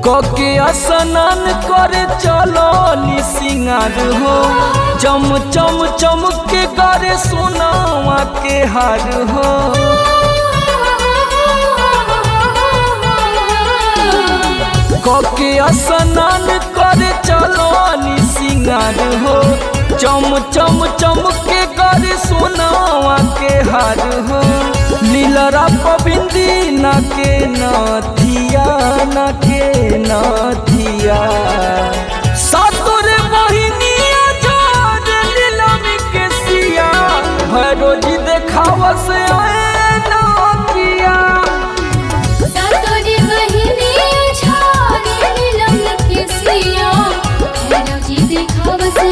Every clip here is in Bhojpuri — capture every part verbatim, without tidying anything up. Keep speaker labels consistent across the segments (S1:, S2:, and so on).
S1: कके स्नान करे चलो नी सिंगार हो, चम चम चमके करे सोनावा के हार हो। कके स्नान करे चलो नी सिंगार हो, चम चम चमके करे सोनावा के हार हो। नीलरा पबिंदी ना के नथिया ना के नथिया सातुर बहिनिया जोर नीलम के सिया भैरोज देखावा से आए नथिया।
S2: सातुर बहिनिया जोर नीलम के सिया भैरोज देखावा से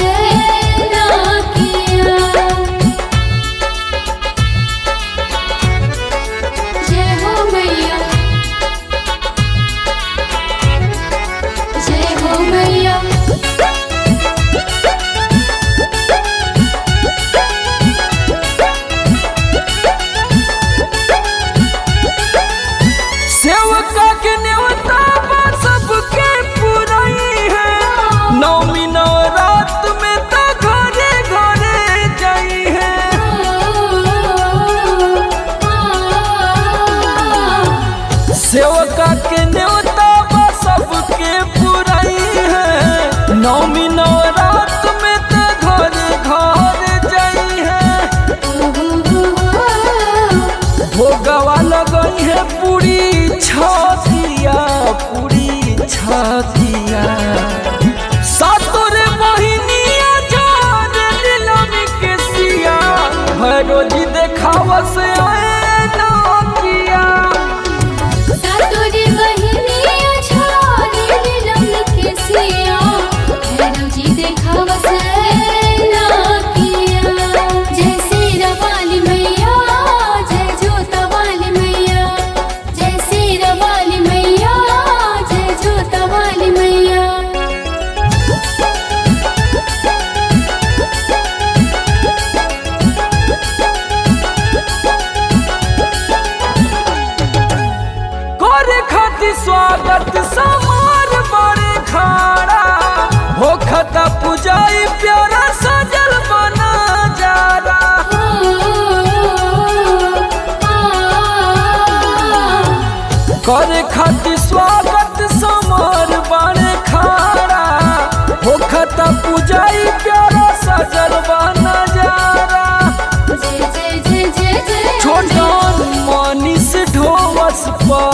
S1: सेवका के न्योता बा सबके पुराई है। नौमी नवरात में तो घर घर जाई है। भोगवा लगई है पूरी छतिया पूरी छतिया सातुर बहिनिया जोर नीलम के सिया भैरोज देखावा से आए नथिया। स्वागत समार बड़े खाड़ा होखता पुजाई प्यारा सजल बना जारा। करे खातिर स्वागत समार बड़े खाड़ा होखता पुजाई प्यारा सजल बना जारा। छोटन मनीष ढोवस पर